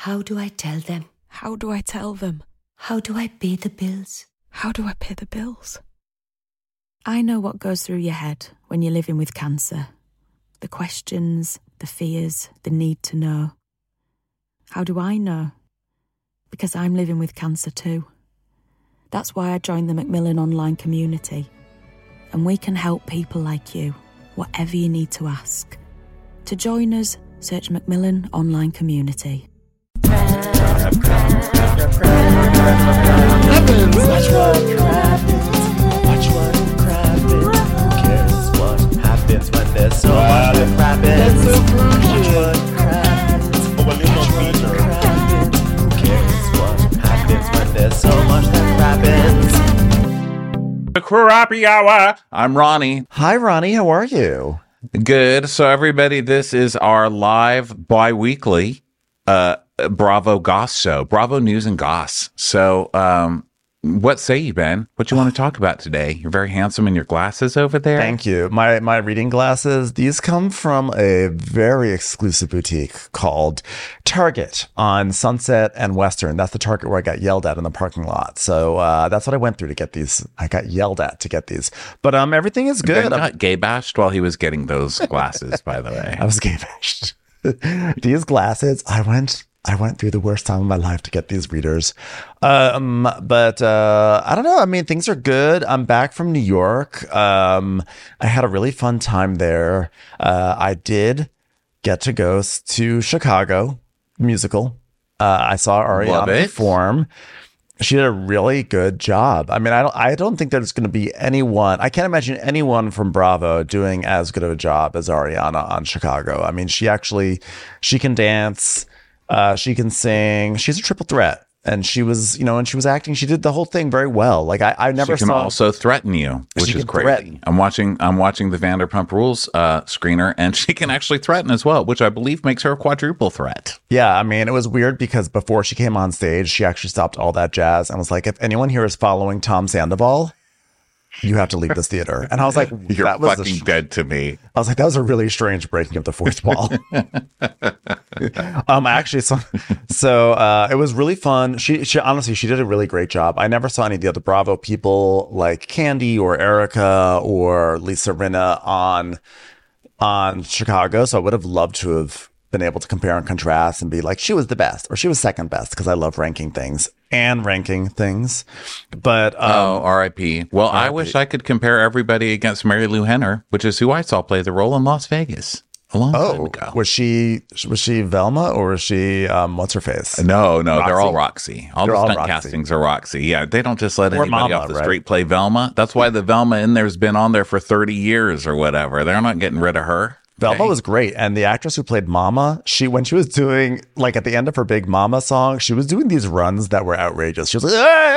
How do I tell them? How do I tell them? How do I pay the bills? How do I pay the bills? I know what goes through your head when you're living with cancer. The questions, the fears, the need to know. How do I know? Because I'm living with cancer too. That's why I joined the Macmillan online community. And we can help people like you, whatever you need to ask. To join us, search Macmillan Online Community. Watch what crappens. Who cares what happens when there's so much that crappens? Watch what crappens. Watch what crappens. Who cares what happens when there's so much that crappens? The Crappy Hour. I'm Ronnie. Hi, Ronnie. How are you? Good. So, everybody, this is our live bi-weekly Bravo Goss show. Bravo News and Goss. So, what say you, Ben? What you want to talk about today? You're very handsome in your glasses over there. Thank you. My reading glasses, these come from a very exclusive boutique called Target on Sunset and Western. That's the Target where I got yelled at in the parking lot. So that's what I went through to get these. I got yelled at to get these. But everything is good. Ben got gay bashed while he was getting those glasses, by the way. I was gay bashed. These glasses, I went through the worst time of my life to get these readers. But I don't know. I mean, things are good. I'm back from New York. I had a really fun time there. I did get to go to Chicago musical. I saw Ariana perform. She did a really good job. I mean, I don't think there's going to be anyone. I can't imagine anyone from Bravo doing as good of a job as Ariana on Chicago. I mean, she can dance. She can sing. She's a triple threat. And she was, and she was acting. She did the whole thing very well. Like I never saw. She can also threaten you, which is crazy. I'm watching the Vanderpump Rules screener, and she can actually threaten as well, which I believe makes her a quadruple threat. Yeah, I mean, it was weird because before she came on stage, she actually stopped all that jazz and was like, "If anyone here is following Tom Sandoval, you have to leave this theater." And I was like, "You're fucking dead to me." I was like, "That was a really strange breaking of the fourth wall." Actually, so it was really fun. She honestly, she did a really great job. I never saw any of the other Bravo people like Candy or Erica or Lisa Rinna on Chicago. So I would have loved to have been able to compare and contrast and be like, she was the best or she was second best, because I love ranking things. But R.I.P. Well, I wish I could compare everybody against Mary Lou Henner, which is who I saw play the role in Las Vegas a long time ago. Was she Velma or was she what's her face? No, Roxy? they're all Roxy. All the stunt castings are Roxy. Yeah, they don't just let anybody off the street play Velma. That's why the Velma in there's been on there for 30 years or whatever. They're not getting rid of her. Velma was great. And the actress who played Mama, when she was doing, like at the end of her big Mama song, she was doing these runs that were outrageous. She was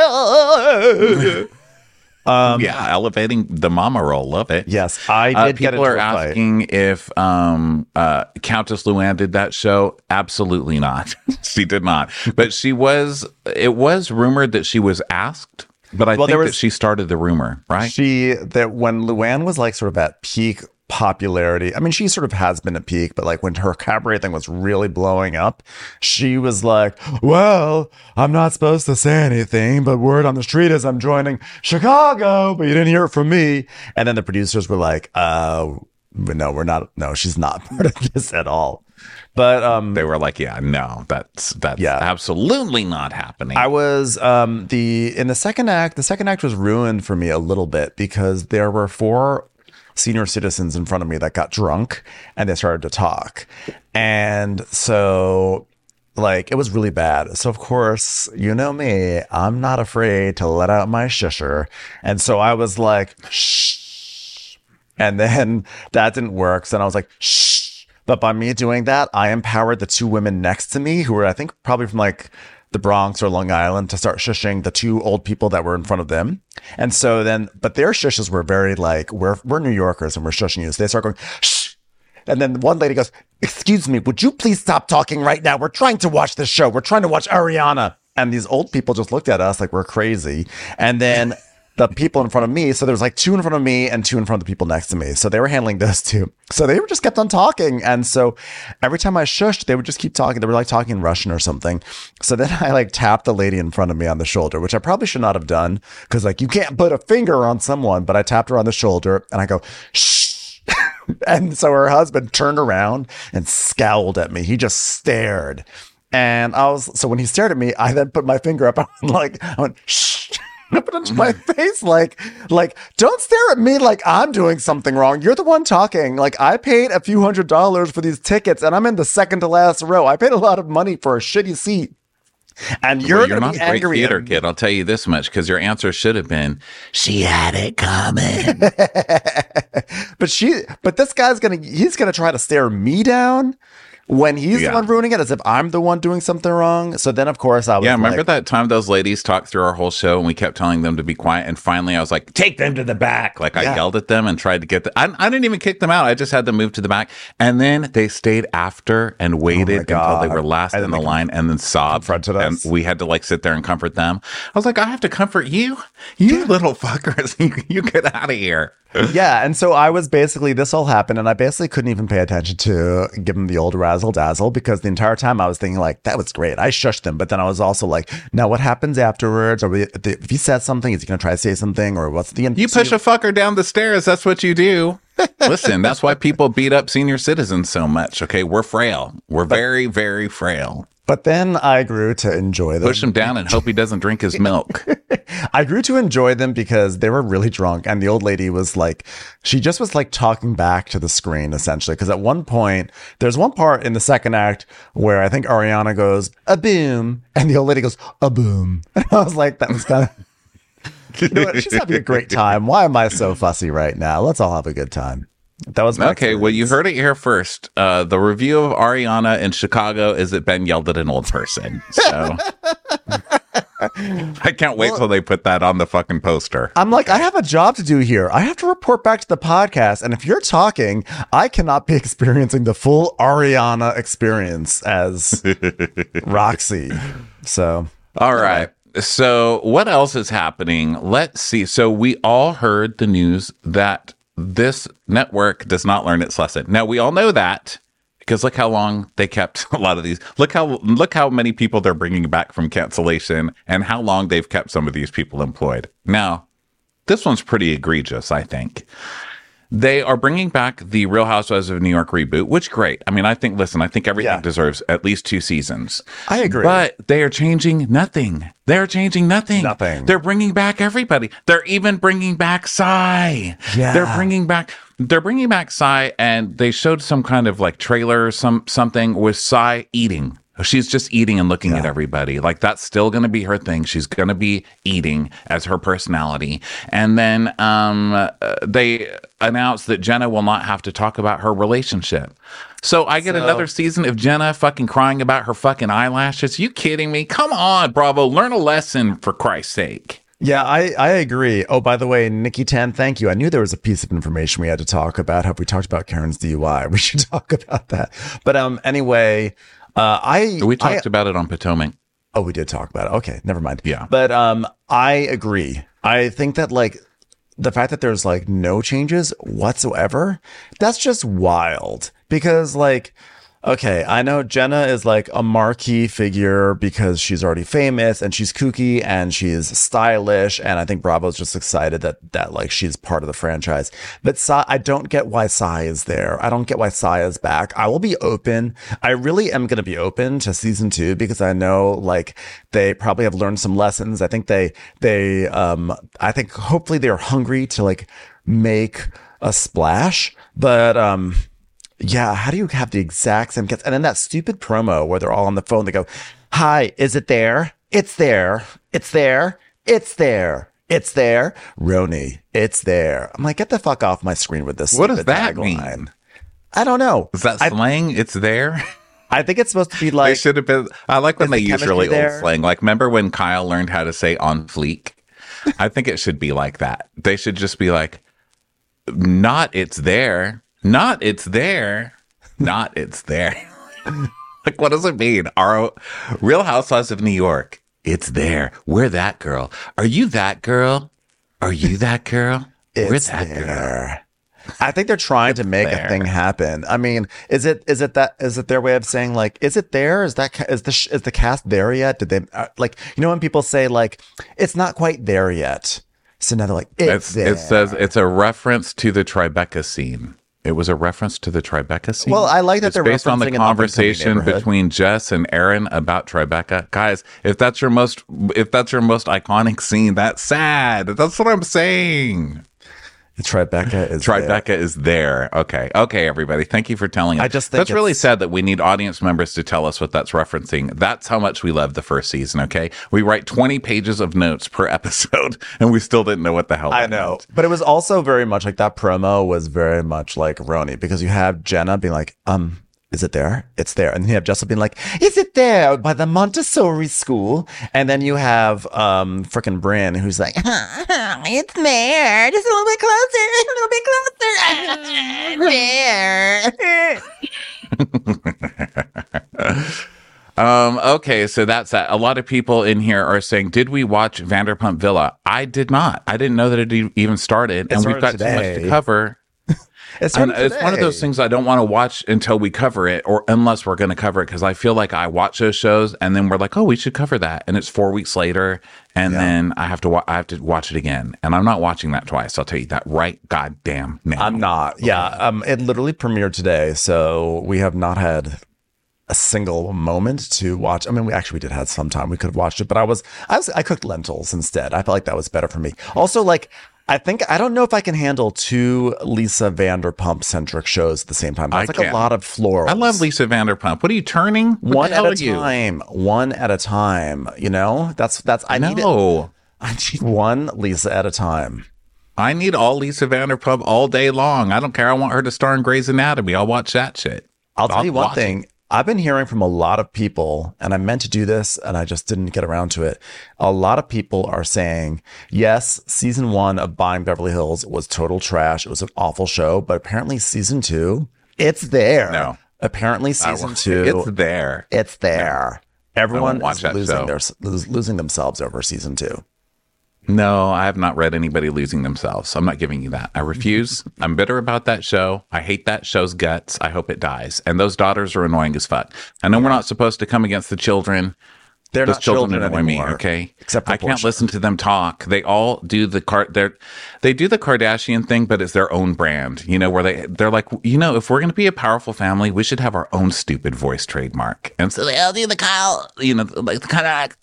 like, elevating the Mama role. Love it. Yes, I did get it. People are asking if Countess Luann did that show. Absolutely not. She did not. But it was rumored that she was asked. But I think that she started the rumor, right? That when Luann was like sort of at peak popularity, I mean, she sort of has been at peak, but like when her cabaret thing was really blowing up, she was like, well, I'm not supposed to say anything, but word on the street is I'm joining Chicago, but you didn't hear it from me. And then the producers were like, no, we're not. No, she's not part of this at all. But they were like, yeah, no, that's absolutely not happening. I was in the second act. The second act was ruined for me a little bit because there were 4 senior citizens in front of me that got drunk and they started to talk. And so like, it was really bad. So of course, you know me, I'm not afraid to let out my shusher. And so I was like, shh. And then that didn't work. So then I was like, shh. But by me doing that, I empowered the 2 women next to me who were, I think, probably from like the Bronx or Long Island to start shushing the 2 old people that were in front of them. And so then, but their shushes were very like, we're New Yorkers and we're shushing you. So they start going, shh. And then one lady goes, excuse me, would you please stop talking right now? We're trying to watch this show. We're trying to watch Ariana. And these old people just looked at us like we're crazy. And then the people in front of me. So there was like 2 in front of me and 2 in front of the people next to me. So they were handling those 2. So they were just kept on talking. And so every time I shushed, they would just keep talking. They were like talking in Russian or something. So then I like tapped the lady in front of me on the shoulder, which I probably should not have done because like you can't put a finger on someone. But I tapped her on the shoulder and I go, shh. And so her husband turned around and scowled at me. He just stared. And so when he stared at me, I then put my finger up. I went, shh. I put it on my face like, don't stare at me like I'm doing something wrong. You're the one talking. Like, I paid a few $100s for these tickets and I'm in the second to last row. I paid a lot of money for a shitty seat. And you're not be a great angry theater kid. I'll tell you this much, because your answer should have been, she had it coming. But this guy's he's gonna try to stare me down when he's the one ruining it, as if I'm the one doing something wrong. So then, of course, I was remember that time those ladies talked through our whole show and we kept telling them to be quiet, and finally I was like, take them to the back. Like, I yelled at them and tried to get I didn't even kick them out. I just had them move to the back, and then they stayed after and waited until they were last in the line and then sobbed. Confronted us. And we had to like sit there and comfort them. I was like, I have to comfort you little fuckers. You get out of here. Yeah, and so I was basically, this all happened, and I basically couldn't even pay attention to give them the old razzle dazzle, because the entire time I was thinking like, that was great. I shushed them, but then I was also like, now what happens afterwards? If he says something, is he going to try to say something, or what's the end? You push a fucker down the stairs. That's what you do. Listen, that's why people beat up senior citizens so much. Okay, we're frail. We're very, very frail. But then I grew to enjoy them. Push him down and hope he doesn't drink his milk. I grew to enjoy them because they were really drunk. And the old lady was like, she just was like talking back to the screen, essentially. Because at one point, there's one part in the second act where I think Ariana goes, a boom. And the old lady goes, a boom. And I was like, that was kind of, you know what? She's having a great time. Why am I so fussy right now? Let's all have a good time. That was my okay. Well, you heard it here first. The review of Ariana in Chicago is that Ben yelled at an old person. So I can't wait till they put that on the fucking poster. I'm like, I have a job to do here. I have to report back to the podcast. And if you're talking, I cannot be experiencing the full Ariana experience as Roxy. So, all right. So what else is happening? Let's see. So we all heard the news that this network does not learn its lesson. Now, we all know that because look how long they kept a lot of these. Look how many people they're bringing back from cancellation and how long they've kept some of these people employed. Now, this one's pretty egregious, I think. They are bringing back the Real Housewives of New York reboot, which great. I mean, I think everything deserves at least 2 seasons. I agree. But they are changing nothing. They're changing nothing. Nothing. They're bringing back everybody. They're even bringing back Sai. Yeah. They're bringing back Sai, and they showed some kind of like trailer, something with Sai eating. She's just eating and looking at everybody. Like, that's still going to be her thing. She's going to be eating as her personality. And then they announced that Jenna will not have to talk about her relationship. So I get another season of Jenna fucking crying about her fucking eyelashes. You kidding me? Come on, Bravo. Learn a lesson, for Christ's sake. Yeah, I agree. Oh, by the way, Nikki Tan, thank you. I knew there was a piece of information we had to talk about. Have we talked about Karen's DUI? We should talk about that. But anyway... we talked about it on Potomac. Oh, we did talk about it. Okay, never mind. Yeah. But I agree. I think that like the fact that there's like no changes whatsoever, that's just wild. Because like, okay, I know Jenna is like a marquee figure because she's already famous and she's kooky and she's stylish. And I think Bravo's just excited that like she's part of the franchise. But I don't get why Sai is there. I don't get why Sai is back. I will be open. I really am going to be open to season 2 because I know like they probably have learned some lessons. I think I think hopefully they're hungry to like make a splash. But, yeah, how do you have the exact same cats? And then that stupid promo where they're all on the phone, they go, hi, is it there? It's there. It's there. It's there. It's there. Roni, it's there. I'm like, get the fuck off my screen with this. What does that tagline. mean? I don't know. Is that slang? It's there? I think it's supposed to be like. They should have been. I like when they use really there? old slang. Like, remember when Kyle learned how to say on fleek? I think it should be like that. They should just be like, not it's there. Not it's there. Not it's there. Like, what does it mean? Our Real Housewives of New York. It's there. We're that girl. Are you that girl? Are you that girl? We're It's that girl. there. I think they're trying to make a thing happen. I mean, is it their way of saying like, is it there? Is the cast there yet? Did they like, you know, when people say like, it's not quite there yet. So now they're like, it's there. It says it's a reference to the Tribeca scene. It was a reference to the Tribeca scene. Well, I like that it's they're based on the referencing an conversation up-and-coming neighborhood. between Jess and Aaron about Tribeca. Guys, if that's your most iconic scene, that's sad. That's what I'm saying. Tribeca is Tribeca is there. Okay, everybody. Thank you for telling us. I just think that's really it's- sad that we need audience members to tell us what that's referencing. That's how much we love the first season. Okay, we write 20 pages of notes per episode, and we still didn't know what the hell. I that know, meant. but it was also very much like that promo was very much like Roni, because you have Jenna being like, is it there? It's there. And you have Jessica being like, is it there by the Montessori school? And then you have frickin' Bryn who's like, it's there. Just a little bit closer. There. Okay, so that's that. A lot of people in here are saying, did we watch Vanderpump Villa? I did not. I didn't know that it even started. And we've got started too much today. to cover. It's And it's one of those things I don't want to watch until we cover it, or unless we're going to cover it, because I feel like I watch those shows and then we're like, oh, we should cover that, and it's 4 weeks later, and then I have to watch it again, and I'm not watching that twice. I'll tell you that right goddamn now. I'm not. Yeah. It literally premiered today, so we have not had a single moment to watch. I mean, we did have some time. We could have watched it, but I cooked lentils instead. I felt like that was better for me. Also, like, I don't know if I can handle two Lisa Vanderpump centric shows at the same time. That's I like can. a lot of florals. I love Lisa Vanderpump. What are you turning? What One the hell at a are you? time. One at a time. You know, I need it. No. I need one Lisa at a time. I need all Lisa Vanderpump all day long. I don't care. I want her to star in Grey's Anatomy. I'll watch that shit. I'll tell you one watch thing. I've been hearing from a lot of people, and I meant to do this, and I just didn't get around to it. A lot of people are saying, yes, season 1 of Buying Beverly Hills was total trash. It was an awful show, but apparently season 2, it's there. No. Apparently season 2, It's there. it's there. Everyone watch is that losing themselves over season 2. No, I have not read anybody losing themselves. I'm not giving you that. I refuse. I'm bitter about that show. I hate that show's guts. I hope it dies. And those daughters are annoying as fuck. I know we're not supposed to come against the children. They're Those not children children annoy anymore. me. Okay, Except for I can't Portia. listen to them talk. They all do they do the Kardashian thing, but it's their own brand. You know, where they're like, you know, if we're going to be a powerful family, we should have our own stupid voice trademark. And so they all do the Kyle, you know, like the kind of like,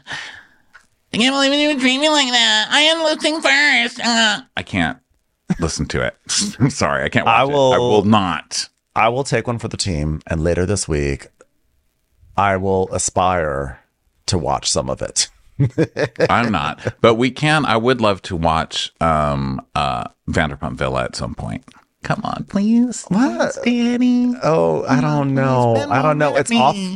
I can't believe you would treat me like that. I am listening first. I can't listen to it. I'm sorry, I can't watch it. I will not. I will take one for the team, and later this week, I will aspire to watch some of it. I'm not, but we can. I would love to watch Vanderpump Villa at some point. Come on, please. What? Daddy? Oh, I don't know. Spend I don't know. more It's with off. me.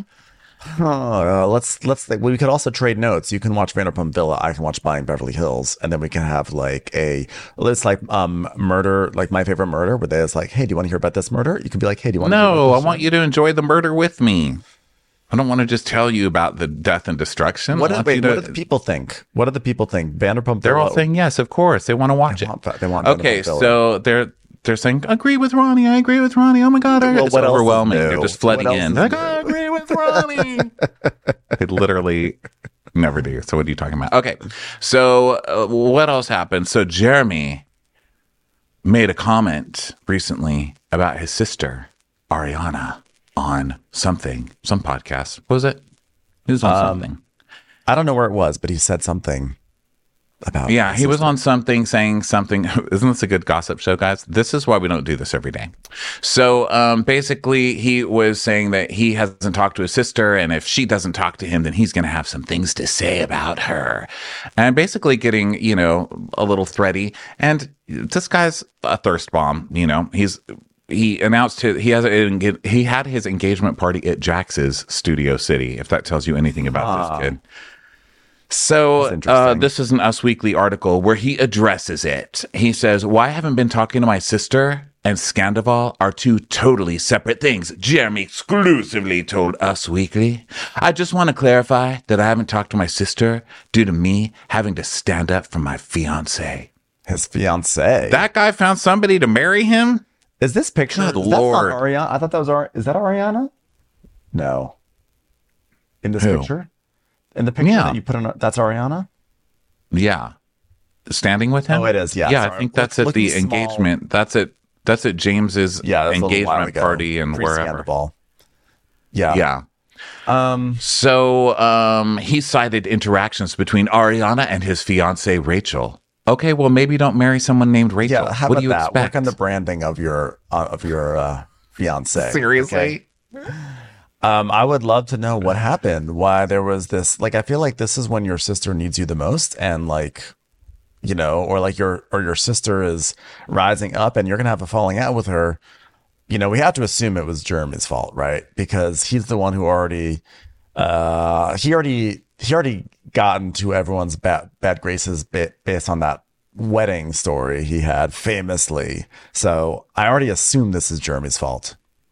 Let's think. We could also trade notes. You can watch Vanderpump Villa. I can watch Buying Beverly Hills, and then we can have like it's like murder, like My Favorite Murder, where there's like, hey, do you want to hear about this murder? You can be like, hey, do you want? No, I want you to enjoy the murder with me. I don't want to just tell you about the death and destruction. What I do, want wait, you to- what do the people think? What do the people think? Vanderpump They're Villa. all saying yes, of course. They want to watch it. They want Okay, Vanderpump Villa. so they're saying, agree with Ronnie. I agree with Ronnie. Oh my God. Well, It's what else is overwhelming. new? They're just flooding What else in. is They're like, new? I agree with Ronnie. They literally never do. So what are you talking about? Okay. So what else happened? So Jeremy made a comment recently about his sister, Ariana, on some podcast. What was it? He was on something. I don't know where it was, but he said something about. Yeah, he was on something saying something. Isn't this a good gossip show, guys? This is why we don't do this every day. So basically, he was saying that he hasn't talked to his sister, and if she doesn't talk to him, then he's going to have some things to say about her. And basically getting, you know, a little thready. And this guy's a thirst bomb, you know. He announced he had his engagement party at Jax's Studio City, if that tells you anything about this kid. So interesting. this is an Us Weekly article where he addresses it. He says, "Why I haven't been talking to my sister and Scandival are two totally separate things, Jeremy exclusively told Us Weekly. I just want to clarify that I haven't talked to my sister due to me having to stand up for my fiance. His fiance. That guy found somebody to marry him? Is this picture? Good That's Lord. not Ariana. I thought that was Is that Ariana? No. In this Who? picture? In the picture Yeah. that you put on, that's Ariana? Yeah. Standing with him? Oh, it is, yeah, Yeah, I sorry. think that's at the Looking small. engagement. That's at James's Yeah, that's a little while engagement ago. party and wherever. Pre-Scandal. Yeah. Yeah. So he cited interactions between Ariana and his fiancee Rachel. Okay, well maybe don't marry someone named Rachel. Yeah. How what about do you that? expect? Work on the branding of your fiance. Seriously? Okay? I would love to know what happened. Why there was this? Like, I feel like this is when your sister needs you the most, and like, you know, or like your sister is rising up, and you're gonna have a falling out with her. You know, we have to assume it was Jeremy's fault, right? Because he's the one who already he already got into everyone's bad graces based on that wedding story he had famously. So I already assume this is Jeremy's fault.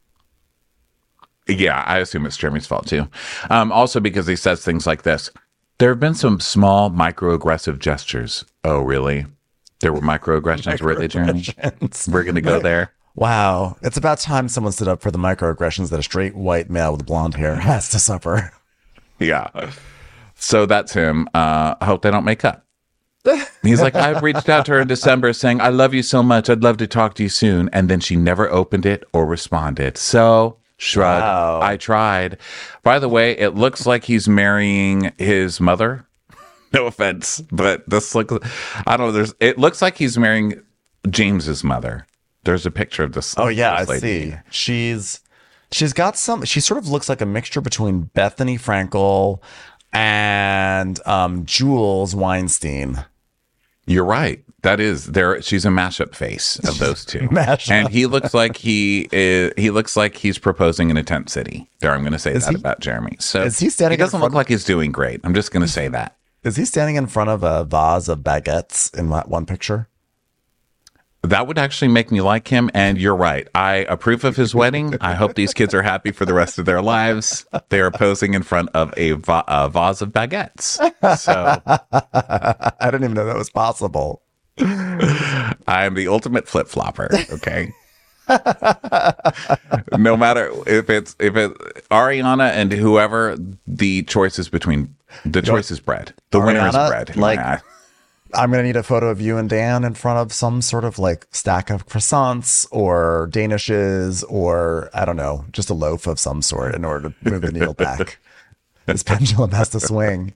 Yeah, I assume it's Jeremy's fault too. Also because he says things like this. There have been some small microaggressive gestures. Oh, really? There were microaggressions, really, Jeremy? We're going to go there. Wow. It's about time someone stood up for the microaggressions that a straight white male with blonde hair has to suffer. Yeah. So that's him. I hope they don't make up. He's like, I reached out to her in December saying, I love you so much. I'd love to talk to you soon. And then she never opened it or responded. So shrug. Wow. I tried. By the way, it looks like he's marrying his mother. No offense, but this looks, I don't know. It looks like he's marrying James's mother. There's a picture of this. Oh yeah, this I lady. see. She's got she sort of looks like a mixture between Bethany Frankel and Jules Weinstein. You're right. That is there. She's a mashup face of those two. Mashup. And he looks like he looks like he's proposing in a tent city. There, I'm going to say that he- about Jeremy. So is he standing He doesn't in look front- like he's doing great. I'm just going to say that. Is he standing in front of a vase of baguettes in that one picture? That would actually make me like him. And you're right. I approve of his wedding. I hope these kids are happy for the rest of their lives. They are posing in front of a vase of baguettes. So I didn't even know that was possible. I am the ultimate flip flopper. Okay. No matter if it's Ariana and whoever, the choice is bread. The winner is Ariana, bread. like- Yeah. I'm going to need a photo of you and Dan in front of some sort of like stack of croissants or Danishes or I don't know, just a loaf of some sort in order to move the needle back. This pendulum has to swing.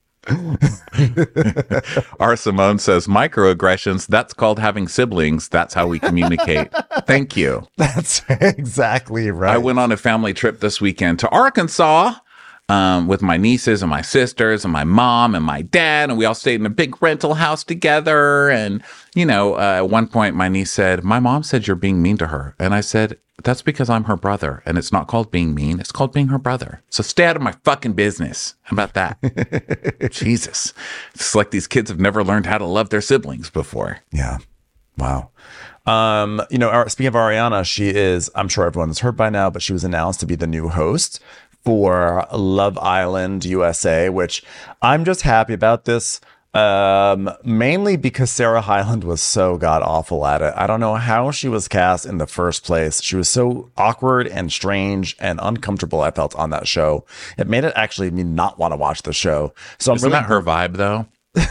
R. Simone says microaggressions. That's called having siblings. That's how we communicate. Thank you. That's exactly right. I went on a family trip this weekend to Arkansas with my nieces and my sisters and my mom and my dad. And we all stayed in a big rental house together. And, you know, at one point my niece said, my mom said you're being mean to her. And I said, that's because I'm her brother. And it's not called being mean. It's called being her brother. So stay out of my fucking business. How about that? Jesus. It's like these kids have never learned how to love their siblings before. Yeah. Wow. You know, speaking of Ariana, she is, I'm sure everyone's heard by now, but she was announced to be the new host for Love Island USA, which I'm just happy about this. Mainly because Sarah Hyland was so god awful at it. I don't know how she was cast in the first place. She was so awkward and strange and uncomfortable, I felt, on that show. It made it actually me not want to watch the show. So I'm Isn't really that her vibe though?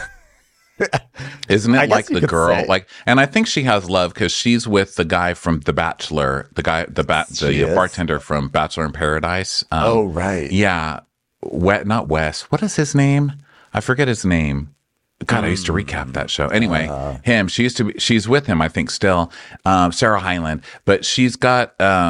Isn't I it guess like you the could girl? say. Like, and I think she has love because she's with the guy from The Bachelor, She is? bartender from Bachelor in Paradise. Oh, right. Yeah. Not Wes. What is his name? I forget his name. God, I used to recap that show. Anyway, him. She's with him, I think, still. Sarah Hyland, but she's got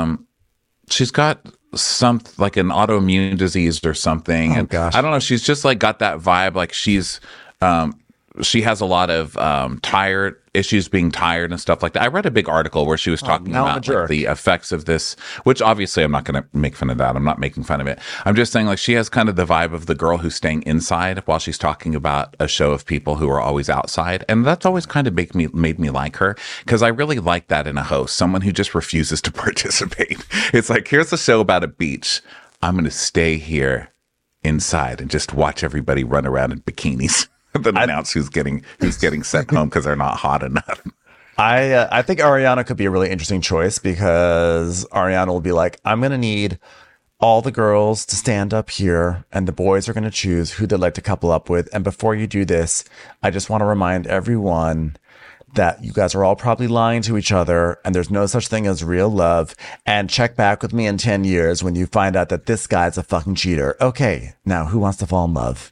some like an autoimmune disease or something. Oh, And gosh. I don't know. She's just like got that vibe. Like she's she has a lot of tired issues, being tired and stuff like that. I read a big article where she was talking now I'm a about jerk. like, the effects of this, which obviously I'm not going to make fun of that. I'm not making fun of it. I'm just saying like she has kind of the vibe of the girl who's staying inside while she's talking about a show of people who are always outside. And that's always kind of made me like her, because I really like that in a host, someone who just refuses to participate. It's like, here's a show about a beach. I'm going to stay here inside and just watch everybody run around in bikinis. Then announce who's getting sent home because they're not hot enough. I think Ariana could be a really interesting choice, because Ariana will be like, I'm going to need all the girls to stand up here and the boys are going to choose who they'd like to couple up with. And before you do this, I just want to remind everyone that you guys are all probably lying to each other and there's no such thing as real love. And check back with me in 10 years when you find out that this guy's a fucking cheater. Okay, now who wants to fall in love?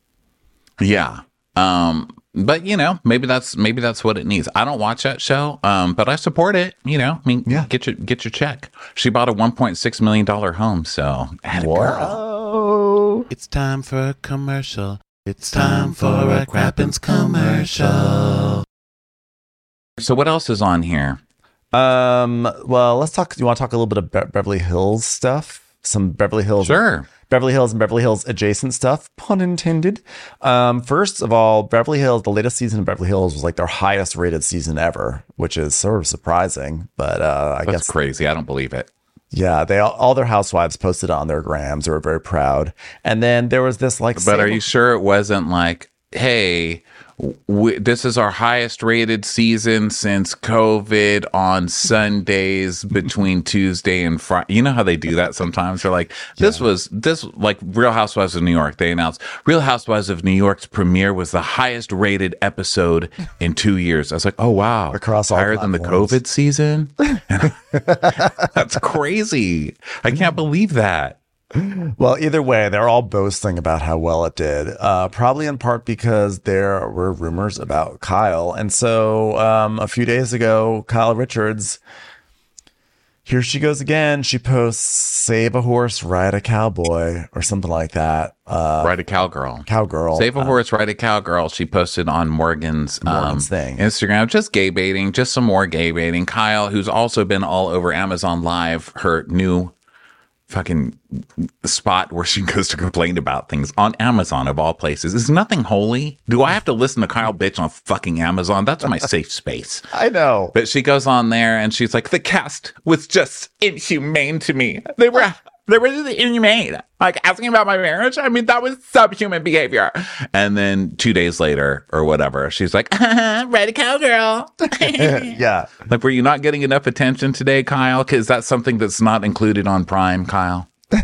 Yeah. But you know, maybe that's what it needs. I don't watch that show, but I support it. You know, I mean, Yeah. get your check. She bought a $1.6 million home, so atta girl. Whoa. It's time for a commercial. It's time for a Crappens commercial. So what else is on here? Well, let's talk. You want to talk a little bit of Beverly Hills stuff? Some Beverly Hills. Sure. Beverly Hills and Beverly Hills adjacent stuff, pun intended. First of all, Beverly Hills, the latest season of Beverly Hills was like their highest rated season ever, which is sort of surprising, but I That's guess crazy. I don't believe it. yeah, they all their housewives posted on their grams. They were very proud. And then there was this like, But are you sure it wasn't like, hey, this is our highest rated season since COVID on Sundays between Tuesday and Friday? You know how they do that sometimes? They're like, this like Real Housewives of New York. They announced Real Housewives of New York's premiere was the highest rated episode in 2 years. I was like, oh, wow. Across all higher than the platforms. COVID season? That's crazy. I can't believe that. Well, either way, they're all boasting about how well it did, probably in part because there were rumors about Kyle. And so a few days ago, Kyle Richards, here she goes again. She posts, save a horse, ride a cowboy, or something like that. Ride a cowgirl. Cowgirl. Save a horse, ride a cowgirl. She posted on Morgan's thing. Instagram, just gay baiting, just some more gay baiting. Kyle, who's also been all over Amazon Live, her new fucking spot where she goes to complain about things on Amazon of all places. Is nothing holy? Do I have to listen to Kyle bitch on fucking Amazon? That's my safe space. I know. But she goes on there and she's like, the cast was just inhumane to me. They were really inhumane. Like asking about my marriage. I mean, that was subhuman behavior. And then 2 days later or whatever, she's like, ride a cowgirl. Yeah. Like, were you not getting enough attention today, Kyle? Because that's something that's not included on Prime, Kyle.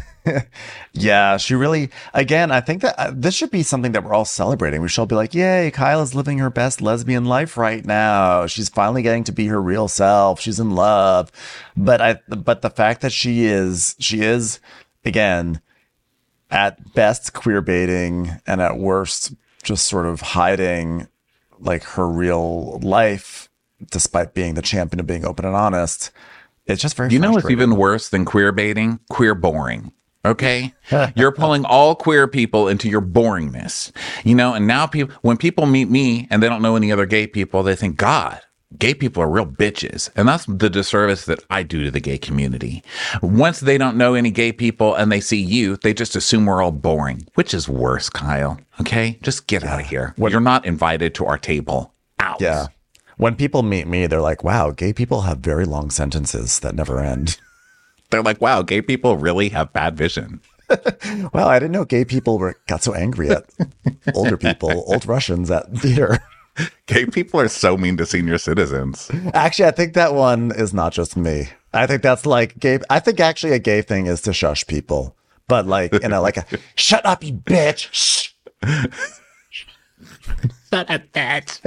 Yeah, she really, again, I think that this should be something that we're all celebrating. We should all be like, yay, Kyle is living her best lesbian life right now. She's finally getting to be her real self. She's in love. But the fact that she is, again, at best queer baiting and at worst just sort of hiding like her real life, despite being the champion of being open and honest. It's just very You know what's frustrating. even worse than queer baiting? Queer boring. Okay? You're pulling all queer people into your boringness. You know, and now when people meet me and they don't know any other gay people, they think, God, gay people are real bitches. And that's the disservice that I do to the gay community. Once they don't know any gay people and they see you, they just assume we're all boring, which is worse, Kyle. Okay? Just get out of here. You're not invited to our table. Out. Yeah. When people meet me, they're like, wow, gay people have very long sentences that never end. They're like, wow, gay people really have bad vision. Wow, I didn't know gay people got so angry at older people, old Russians at theater. Gay people are so mean to senior citizens. Actually, I think that one is not just me. I think that's like gay. I think actually a gay thing is to shush people, but like, you know, like a shut up, you bitch. Shh. Shut up, bitch.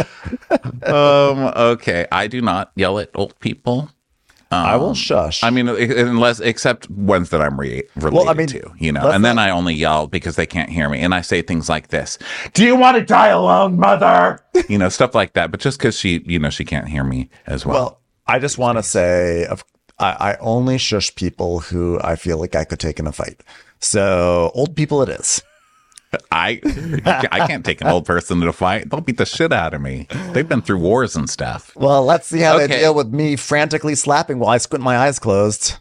Okay. I do not yell at old people. I will shush. I mean, except ones that I'm related to, you know, and then I only yell because they can't hear me. And I say things like this: "Do you want to die alone, mother?" You know, stuff like that. But just because she can't hear me as well. Well, I just want to say, I only shush people who I feel like I could take in a fight. So old people it is. I can't take an old person to a fight. They'll beat the shit out of me. They've been through wars and stuff. Well, let's see how they Okay. deal with me frantically slapping while I squint my eyes closed.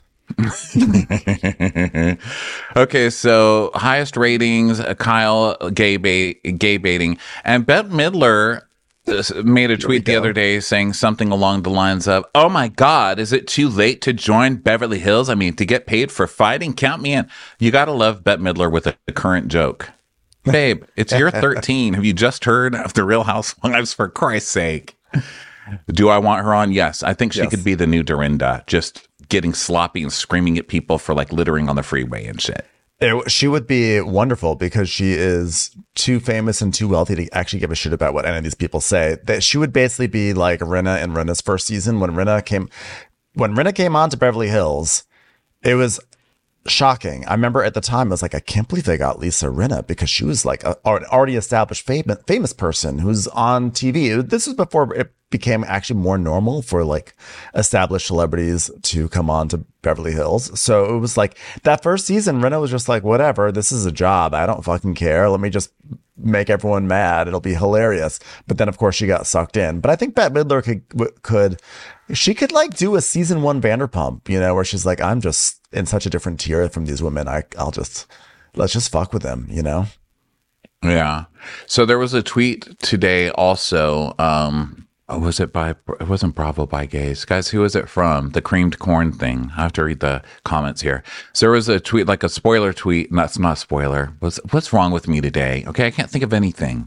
Okay, so highest ratings, Kyle gay baiting, and Bette Midler made a tweet the other day saying something along the lines of, "Oh my God, is it too late to join Beverly Hills? I mean, to get paid for fighting? Count me in." You got to love Bette Midler with a current joke. Babe, it's year 13. Have you just heard of the Real Housewives, for Christ's sake? Do I want her on? Yes. I think she Yes. could be the new Dorinda, just getting sloppy and screaming at people for like littering on the freeway and shit. She would be wonderful because she is too famous and too wealthy to actually give a shit about what any of these people say. That she would basically be like Rinna in Rinna's first season when Rinna came on to Beverly Hills. It was shocking. I remember at the time I was like, I can't believe they got Lisa Rinna because she was like an already established famous person who's on TV. This was before it became actually more normal for like established celebrities to come on to Beverly Hills. So it was like that first season, Rinna was just like, whatever, this is a job. I don't fucking care. Let me just make everyone mad. It'll be hilarious. But then of course she got sucked in. But I think Bette Midler could like do a season 1 Vanderpump, you know, where she's like, I'm just in such a different tier from these women. Let's just fuck with them, you know? Yeah. So there was a tweet today also. It wasn't Bravo by Gays. Guys, who is it from? The creamed corn thing. I have to read the comments here. So there was a tweet, like a spoiler tweet. And that's not a spoiler. What's wrong with me today? Okay. I can't think of anything.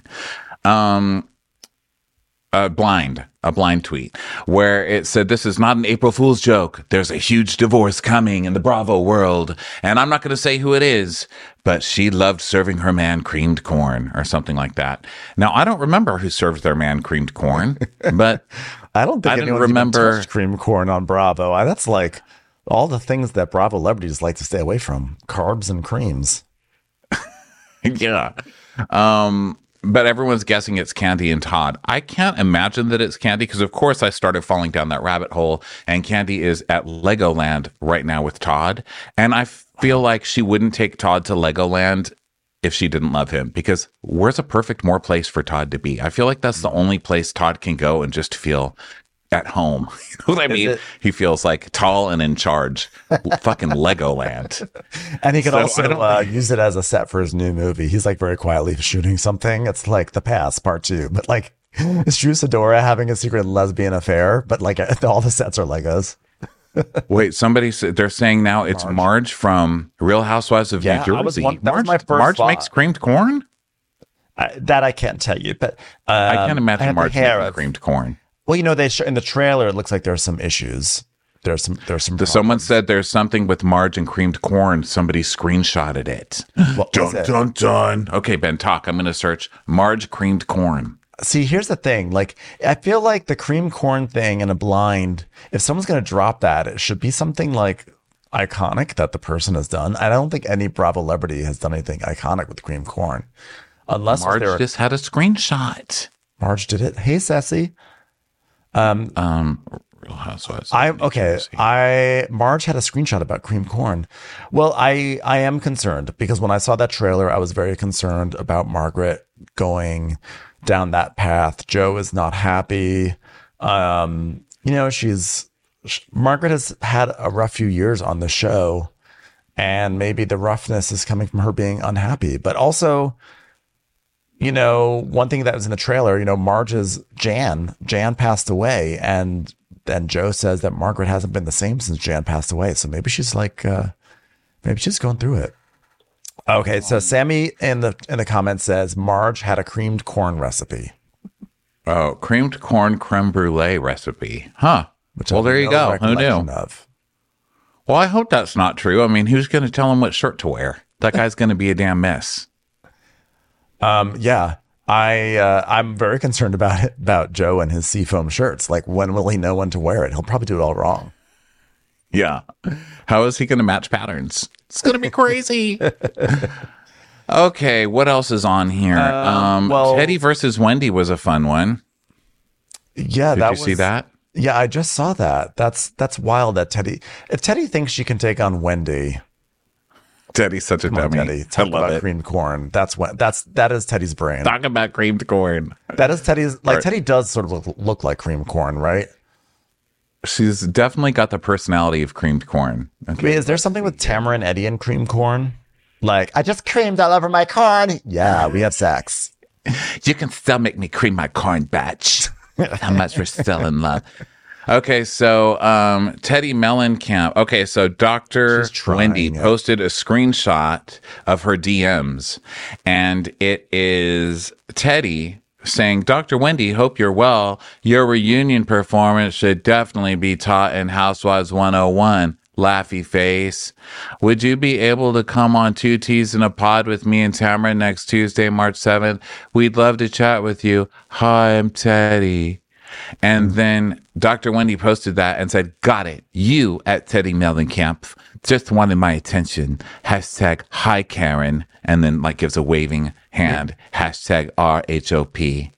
A blind tweet where it said, "This is not an April Fool's joke. There's a huge divorce coming in the Bravo world. And I'm not going to say who it is, but she loved serving her man creamed corn," or something like that. Now, I don't remember who served their man creamed corn, but I don't think I didn't anyone's remember. even touched cream corn on Bravo. That's like all the things that Bravo celebrities like to stay away from: carbs and creams. Yeah. But everyone's guessing it's Candy and Todd. I can't imagine that it's Candy because, of course, I started falling down that rabbit hole, and Candy is at Legoland right now with Todd. And I feel like she wouldn't take Todd to Legoland if she didn't love him, because where's a more place for Todd to be? I feel like that's the only place Todd can go and just feel at home. You know what I mean? He feels like tall and in charge. Fucking Legoland. And he could So, I also don't use it as a set for his new movie. He's like very quietly shooting something. It's like The Past Part 2, but like it's Drew Sidora having a secret lesbian affair, but like all the sets are Legos. Wait, somebody said they're saying now it's Marge from Real Housewives of Yeah, New I was Jersey. that was my first Marge thought. makes creamed corn? That I can't tell you, but I can't imagine had the Marge hair making of- creamed corn. Well, you know, in the trailer, it looks like there's some issues. There's some. Someone said there's something with Marge and creamed corn. Somebody screenshotted it. What was it? dun. Okay, Ben, talk. I'm going to search Marge creamed corn. See, here's the thing. Like, I feel like the cream corn thing in a blind, if someone's going to drop that, it should be something like iconic that the person has done. I don't think any Bravo celebrity has done anything iconic with cream corn. Unless Marge they're just had a screenshot. Marge did it. Hey, Sassy. Real Housewives. Marge had a screenshot about cream corn. Well, I am concerned because when I saw that trailer, I was very concerned about Margaret going down that path. Joe is not happy. You know, Margaret has had a rough few years on the show, and maybe the roughness is coming from her being unhappy, but also, you know, one thing that was in the trailer, you know, Marge's Jan passed away, and then Joe says that Margaret hasn't been the same since Jan passed away. So maybe she's like, maybe she's going through it. Okay. So Sammy in the comments says Marge had a creamed corn recipe. Oh, creamed corn creme brulee recipe. Huh. Which Well, I have there you no go. Who recollection knew? of. Well, I hope that's not true. I mean, who's going to tell him what shirt to wear? That guy's going to be a damn mess. Yeah. I'm very concerned about Joe and his seafoam shirts. Like, when will he know when to wear it? He'll probably do it all wrong. Yeah. How is he going to match patterns? It's going to be crazy. Okay. What else is on here? well- Teddy versus Wendy was a fun one. Yeah. Did you see that? Yeah, I just saw that. That's wild that if Teddy thinks she can take on Wendy, Teddy's such a Come on, dummy. Teddy. I Talk love about it. creamed corn. That is Teddy's brain. Talk about creamed corn. That is Teddy's. Like Right. Teddy does sort of look like creamed corn, right? She's definitely got the personality of creamed corn. Okay. Wait, is there something with Tamara and Eddie and creamed corn? Like, I just creamed all over my corn. Yeah, we have sex. You can still make me cream my corn batch. How much we're still in love. Okay, so Teddy Mellencamp. Okay, so Dr. She's trying Wendy it. posted a screenshot of her DMs, and it is Teddy saying, Dr. Wendy, hope you're well. Your reunion performance should definitely be taught in Housewives 101. Laughy face. Would you be able to come on Two Teas in a Pod with me and Tamara next Tuesday, March 7th? We'd love to chat with you. Hi, I'm Teddy. And then Dr. Wendy posted that and said, got it. You at Teddy Mellencamp just wanted my attention. Hashtag hi Karen. And then like gives a waving hand. Hashtag RHOP.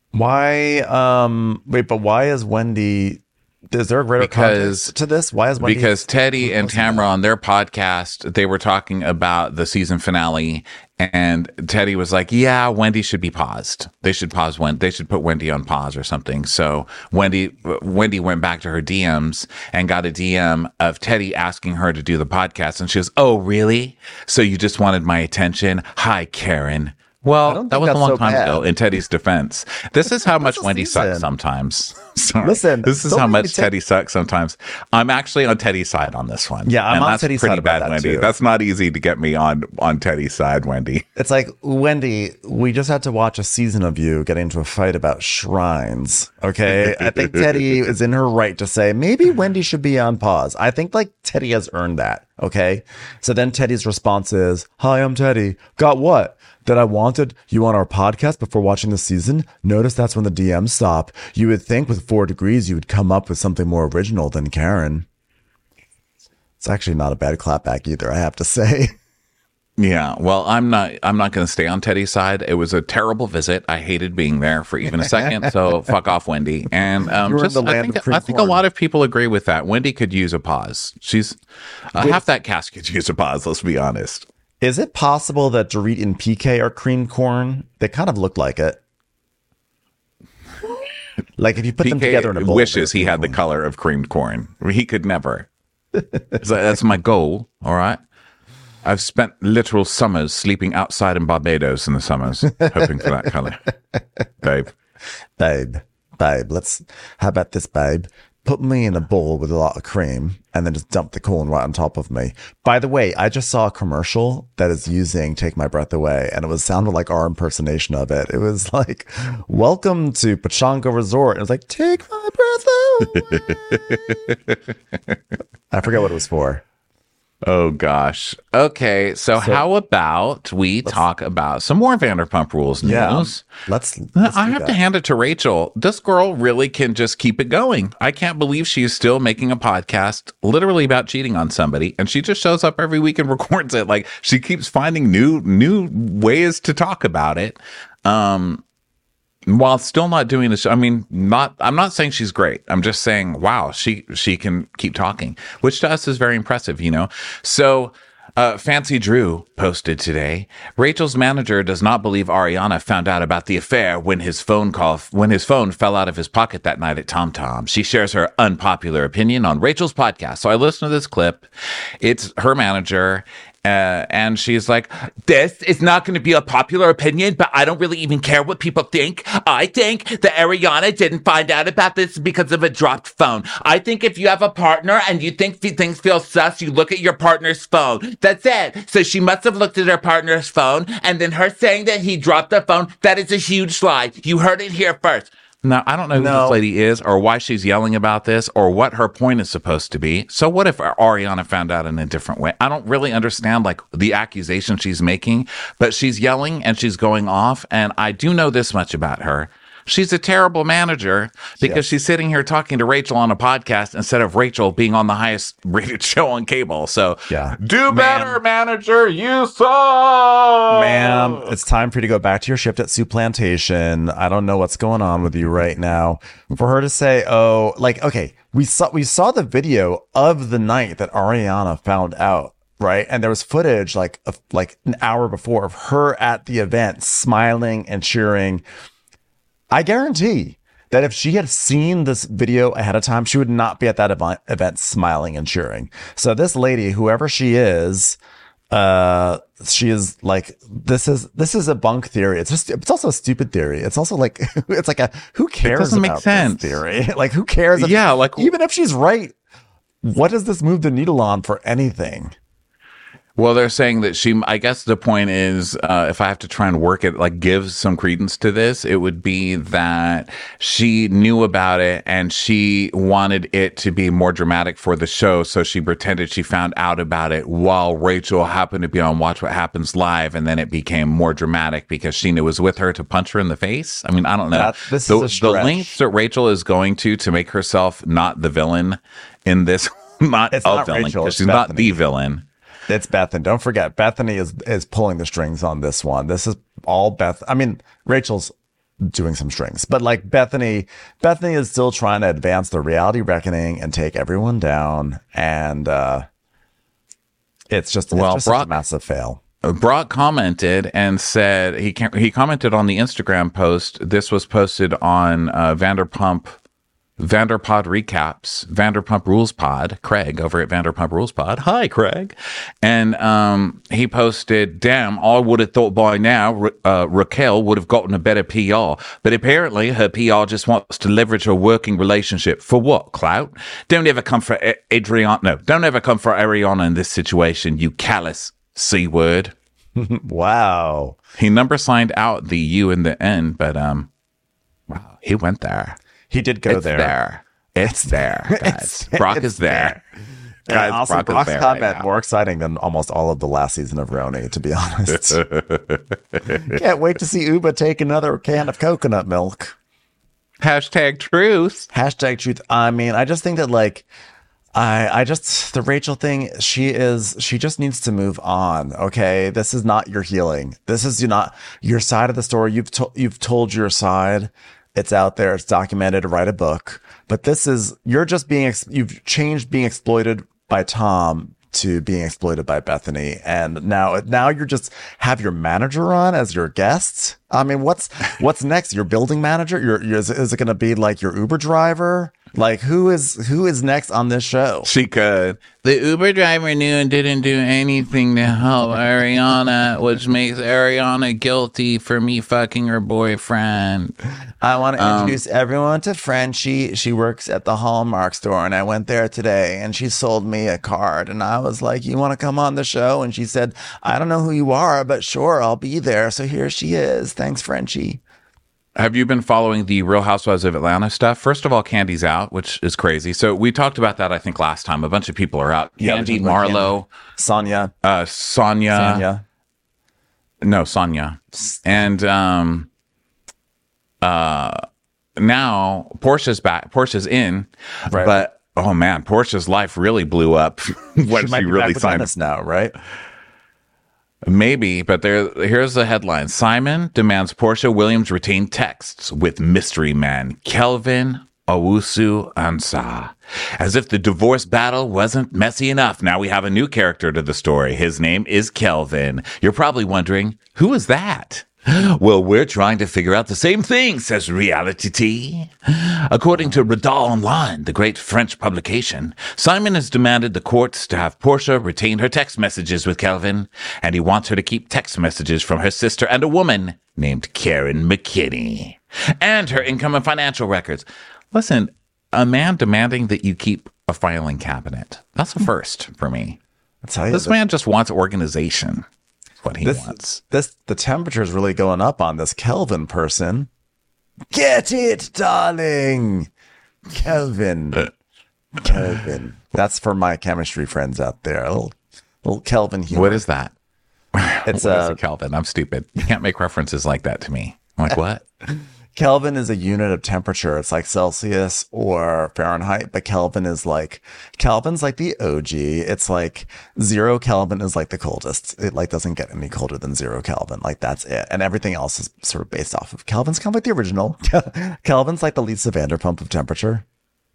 Why? Wait, but why is Wendy? Is there a greater context to this? Why is Wendy? Because Teddy and Tamara on their podcast, they were talking about the season finale, and Teddy was like, "Yeah, Wendy should be paused. They should pause They should put Wendy on pause or something." So Wendy went back to her DMs and got a DM of Teddy asking her to do the podcast, and she was, "Oh, really? So you just wanted my attention? Hi, Karen." Well, that was a long time ago. In Teddy's defense, this is how much Wendy sucks sometimes. Sorry. Listen, this is don't how make me much Teddy sucks sometimes. I'm actually on Teddy's side on this one. Yeah, I'm and on that's Teddy's pretty side about bad, that, Wendy. too. That's not easy to get me on Teddy's side, Wendy. It's like, Wendy, we just had to watch a season of you getting into a fight about shrines. Okay. I think Teddy is in her right to say maybe Wendy should be on pause. I think like Teddy has earned that. Okay. So then Teddy's response is, hi, I'm Teddy. Got what? That I wanted you on our podcast before watching the season. Notice that's when the DMs stop. You would think with 4 degrees, you would come up with something more original than Karen. It's actually not a bad clapback either, I have to say. Yeah, well, I'm not going to stay on Teddy's side. It was a terrible visit. I hated being there for even a second. So fuck off, Wendy. And You're in the land of cream I think a corn. lot of people agree with that. Wendy could use a pause. She's half that cast could use a pause. Let's be honest. Is it possible that Dorit and PK are creamed corn? They kind of look like it. Like if you put them together in a PK bowl. wishes they're he had the creamed color of creamed corn. He could never. So that's my goal. All right. I've spent literal summers sleeping outside in Barbados in the summers, hoping for that color. Babe. corn. Babe, how about this, babe? Put me in a bowl with a lot of cream and then just dump the corn right on top of me. By the way, I just saw a commercial that is using Take My Breath Away, and it sounded like our impersonation of it. It was like, welcome to Pechanga Resort. It was like, take my breath away. I forget what it was for. Oh gosh. Okay, so how about we talk about some more Vanderpump Rules news? Yeah. Let's I do have that. to hand it to Rachel. This girl really can just keep it going. I can't believe she is still making a podcast literally about cheating on somebody, and she just shows up every week and records it. Like she keeps finding new ways to talk about it. While still not doing this, I mean, I'm not saying she's great. I'm just saying, wow, she can keep talking, which to us is very impressive, you know? So, Fancy Drew posted today, Rachel's manager does not believe Ariana found out about the affair when his phone fell out of his pocket that night at Tom Tom. She shares her unpopular opinion on Rachel's podcast. So I listened to this clip. It's her manager. And she's like, this is not going to be a popular opinion, but I don't really even care what people think. I think that Ariana didn't find out about this because of a dropped phone. I think if you have a partner and you think things feel sus, you look at your partner's phone. That's it. So she must have looked at her partner's phone, and then her saying that he dropped the phone, that is a huge lie. You heard it here first. Now, I don't know who this lady is or why she's yelling about this or what her point is supposed to be. So what if Ariana found out in a different way? I don't really understand like the accusation she's making, but she's yelling and she's going off. And I do know this much about her. She's a terrible manager because she's sitting here talking to Rachel on a podcast instead of Rachel being on the highest rated show on cable. So do better, manager. You suck. Ma'am, it's time for you to go back to your shift at Soup Plantation. I don't know what's going on with you right now. For her to say, oh, like, okay, we saw the video of the night that Ariana found out right? And there was footage like an hour before of her at the event smiling and cheering. I guarantee that if she had seen this video ahead of time, she would not be at that event smiling and cheering. So this lady, whoever she is like, this is a bunk theory. It's also a stupid theory. It's also like, it's like who cares? It doesn't make about sense. this theory? Like, who cares? Even if she's right, what does this move the needle on for anything? Well, they're saying that I guess the point is, if I have to try and work it, like give some credence to this, it would be that she knew about it and she wanted it to be more dramatic for the show. So she pretended she found out about it while Rachel happened to be on Watch What Happens Live. And then it became more dramatic because Sheena was with her to punch her in the face. I mean, I don't know. The lengths that Rachel is going to make herself not the villain in this, not a villain, because she's not the villain. It's Bethany. Don't forget, Bethany is pulling the strings on this one. This is all Beth. I mean, Rachel's doing some strings, but like Bethany is still trying to advance the reality reckoning and take everyone down. And it's just a massive fail. Brock commented and said he commented on the Instagram post. This was posted on Vanderpod Recaps, Vanderpump Rules Pod, Craig over at Vanderpump Rules Pod. Hi, Craig. And he posted, damn, I would have thought by now Raquel would have gotten a better PR. But apparently her PR just wants to leverage her working relationship. For what, clout? Don't ever come for Ariana in this situation, you callous C-word. Wow. He number signed out the U in the end, but wow, he went there. He did go there. It's there, guys. Brock is there. Guys, also, Brock's comment more exciting than almost all of the last season of Roni, to be honest. Can't wait to see Uba take another can of coconut milk. Hashtag truth. Hashtag truth. I mean, I just think that like, the Rachel thing, she just needs to move on. Okay. This is not your healing. This is not your side of the story. You've told your side. It's out there. It's documented. Write a book. But you've changed being exploited by Tom to being exploited by Bethany. And now you're just have your manager on as your guest. I mean, what's next? Your building manager? Is it going to be like your Uber driver? Like who is next on this show? She could. The Uber driver knew and didn't do anything to help Ariana, which makes Ariana guilty for me fucking her boyfriend. I want to introduce everyone to Frenchie. She works at the Hallmark store, and I went there today, and she sold me a card, and I was like, "You want to come on the show?" And she said, "I don't know who you are, but sure, I'll be there." So here she is. Thanks, Frenchie. Have you been following the Real Housewives of Atlanta stuff? First of all, Candy's out, which is crazy. So we talked about that, I think, last time. A bunch of people are out. Candy, Marlo, Sonia. Sonia. No, Sonia. And now Portia's back. Portia's in. Right. But, oh, man, Portia's life really blew up when she really signed us now, right? Maybe, but here's the headline. Simon demands Portia Williams retain texts with mystery man Kelvin Owusu-Ansah. As if the divorce battle wasn't messy enough, now we have a new character to the story. His name is Kelvin. You're probably wondering, who is that? Well, we're trying to figure out the same thing, says Reality T. According to Radar Online, the great French publication, Simon has demanded the courts to have Portia retain her text messages with Kelvin, and he wants her to keep text messages from her sister and a woman named Karen McKinney, and her income and financial records. Listen, a man demanding that you keep a filing cabinet. That's a first for me. I'll tell you, this man just wants organization. What he wants. The temperature is really going up on this Kelvin person. Get it, darling. Kelvin. That's for my chemistry friends out there. A little Kelvin humor. What is that? It's a Kelvin. I'm stupid. You can't make references like that to me. I'm like, what? Kelvin is a unit of temperature. It's like Celsius or Fahrenheit, but Kelvin's like the OG. It's like 0 Kelvin is like the coldest. It like doesn't get any colder than 0 Kelvin. Like that's it. And everything else is sort of based off of Kelvin's kind of like the original. Kelvin's like the Lisa Vanderpump of temperature.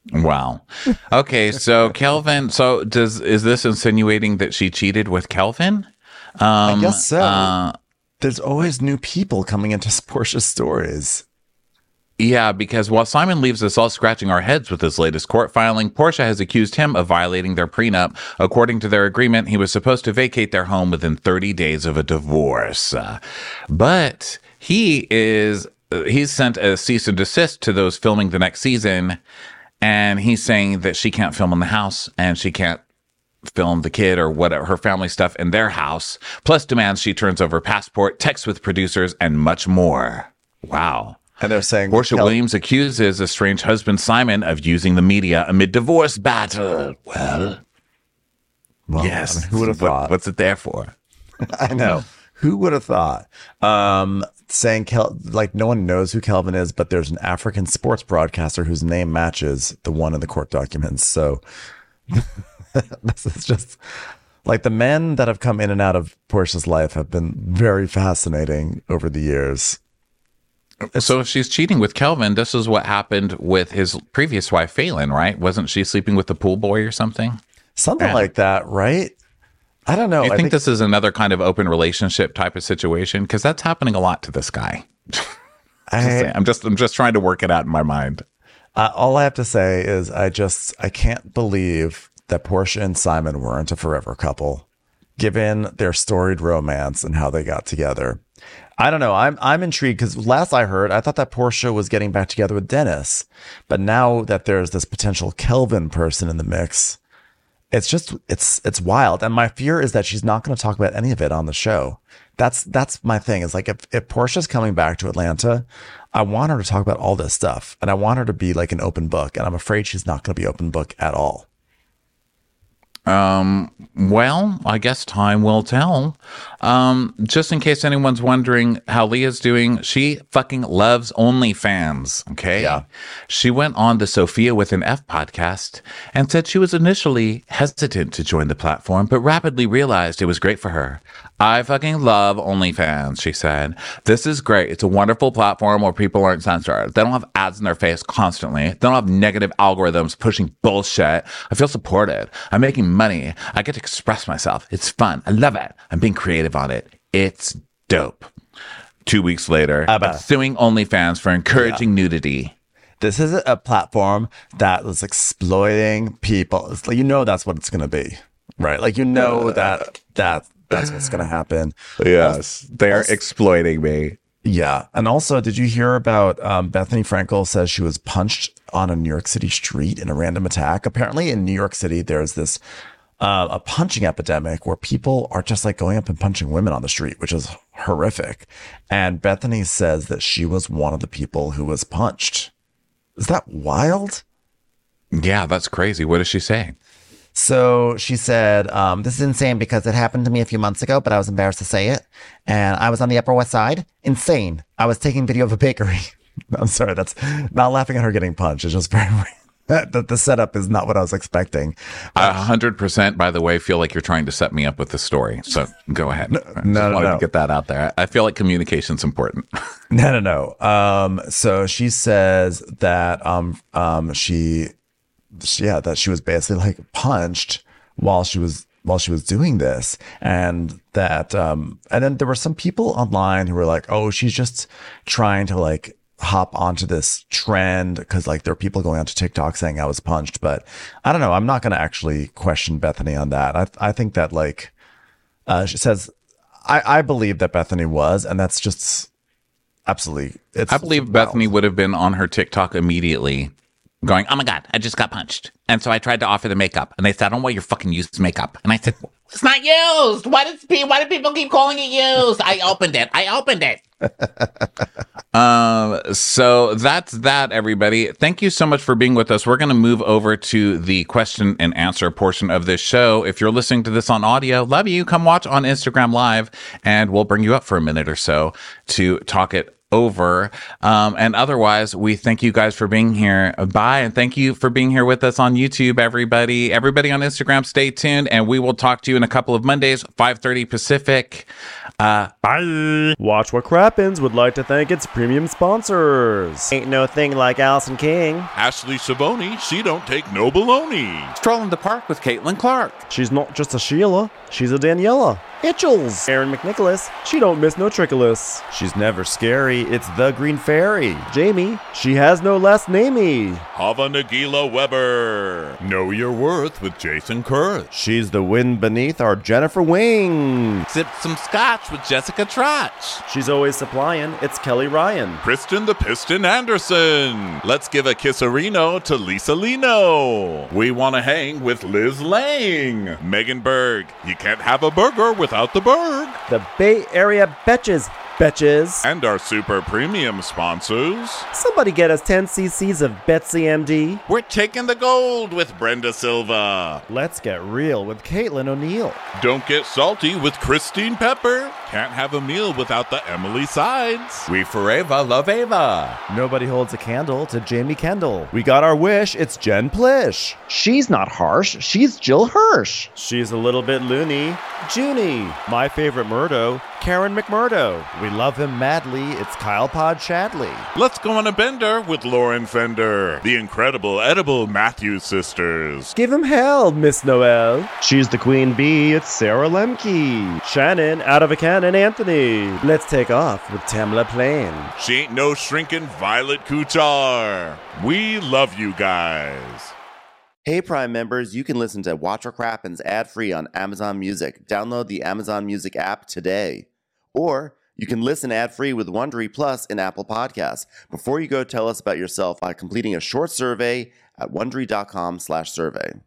Wow. Okay, so Kelvin. So is this insinuating that she cheated with Kelvin? I guess so. There's always new people coming into Portia's stories. Yeah, because while Simon leaves us all scratching our heads with his latest court filing, Portia has accused him of violating their prenup. According to their agreement, he was supposed to vacate their home within 30 days of a divorce. But he's sent a cease and desist to those filming the next season, and he's saying that she can't film in the house and she can't film the kid or whatever, her family stuff in their house, plus demands she turns over passport, texts with producers, and much more. Wow. And they're saying Portia Williams accuses estranged husband Simon of using the media amid divorce battle. Well, yes. I mean, who would have thought? What's it there for? I know. Who would have thought? Saying like no one knows who Kelvin is, but there's an African sports broadcaster whose name matches the one in the court documents. So this is just like the men that have come in and out of Portia's life have been very fascinating over the years. So if she's cheating with Kelvin, this is what happened with his previous wife, Phelan, right? Wasn't she sleeping with the pool boy or something? Something like that, right? I don't know. I think this is another kind of open relationship type of situation because that's happening a lot to this guy. I'm just trying to work it out in my mind. All I have to say is I can't believe that Portia and Simon weren't a forever couple, given their storied romance and how they got together. I don't know. I'm intrigued because last I heard, I thought that Portia was getting back together with Dennis, but now that there's this potential Kelvin person in the mix, it's wild. And my fear is that she's not going to talk about any of it on the show. That's my thing. Is like if Portia's coming back to Atlanta, I want her to talk about all this stuff, and I want her to be like an open book. And I'm afraid she's not going to be open book at all. Well, I guess time will tell. Just in case anyone's wondering how Leah's doing, she fucking loves OnlyFans. Okay. Yeah. She went on the Sophia with an F podcast and said she was initially hesitant to join the platform, but rapidly realized it was great for her. I fucking love OnlyFans, she said. This is great. It's a wonderful platform where people aren't censored. They don't have ads in their face constantly. They don't have negative algorithms pushing bullshit. I feel supported. I'm making money. I get to express myself. It's fun. I love it. I'm being creative on it. It's dope. 2 weeks later, I'm suing OnlyFans for encouraging nudity. This is a platform that was exploiting people. It's like, that's what it's going to be, right? Like, that's what's going to happen. Yes, they're exploiting me. Yeah. And also, did you hear about Bethany Frankel says she was punched on a New York City street in a random attack? Apparently in New York City, there's this a punching epidemic where people are just like going up and punching women on the street, which is horrific. And Bethany says that she was one of the people who was punched. Is that wild? Yeah, that's crazy. What does she say? So she said, this is insane because it happened to me a few months ago, but I was embarrassed to say it. And I was on the Upper West Side. Insane. I was taking video of a bakery. I'm sorry. That's not laughing at her getting punched. It's just very, the setup is not what I was expecting. 100%, by the way, feel like you're trying to set me up with the story. So go ahead. No. To get that out there. I feel like communication's important. No. So she says that, that she was basically like punched while she was doing this, and that and then there were some people online who were like, oh, she's just trying to like hop onto this trend because like there are people going onto TikTok saying I was punched. But I don't know, I'm not going to actually question Bethany on that. I think that like she says I believe that Bethany was, and that's just absolutely I believe Bethany would have been on her TikTok immediately going, oh my God, I just got punched. And so I tried to offer the makeup. And they said, I don't want your fucking used makeup. And I said, it's not used. Why do people keep calling it used? I opened it. So that's that, everybody. Thank you so much for being with us. We're going to move over to the question and answer portion of this show. If you're listening to this on audio, love you. Come watch on Instagram Live, and we'll bring you up for a minute or so to talk it over. And otherwise, we thank you guys for being here. Bye. And thank you for being here with us on YouTube, everybody. Everybody on Instagram, stay tuned. And we will talk to you in a couple of Mondays, 5:30 Pacific. Bye. Watch What Crappens would like to thank its premium sponsors. Ain't no thing like Allison King. Ashley Savoni, she don't take no baloney. Stroll in the park with Caitlin Clark. She's not just a Sheila, she's a Daniela. Itchels. Aaron McNicholas, she don't miss no trickolas. She's never scary, it's the Green Fairy. Jamie, she has no last namey. Hava Nagila Weber. Know your worth with Jason Kurth. She's the wind beneath our Jennifer Wing. Sip some scotch with Jessica Trotch. She's always supplying, it's Kelly Ryan. Kristen the Piston Anderson. Let's give a kisserino to Lisa Lino. We want to hang with Liz Lang. Megan Berg. You can't have a burger without the Berg. The Bay Area Betches. Betches. And our super premium sponsors. Somebody get us 10 cc's of Betsy MD. We're taking the gold with Brenda Silva. Let's get real with Caitlin O'Neill. Don't get salty with Christine Pepper. Can't have a meal without the Emily Sides. We forever love Ava. Nobody holds a candle to Jamie Kendall. We got our wish, it's Jen Plish. She's not harsh, she's Jill Hirsch. She's a little bit loony. Junie. My favorite Murdo, Karen McMurdo. We love him madly, it's Kyle Pod Shadley. Let's go on a bender with Lauren Fender. The incredible edible Matthews sisters. Give him hell, Miss Noel. She's the queen bee, it's Sarah Lemke. Shannon, out of a cannon, Anthony. Let's take off with Tamla Plain. She ain't no shrinking Violet Kuchar. We love you guys. Hey Prime members, you can listen to Watch What Crappens ad-free on Amazon Music. Download the Amazon Music app today. Or you can listen ad-free with Wondery Plus in Apple Podcasts. Before you go, tell us about yourself by completing a short survey at Wondery.com/survey.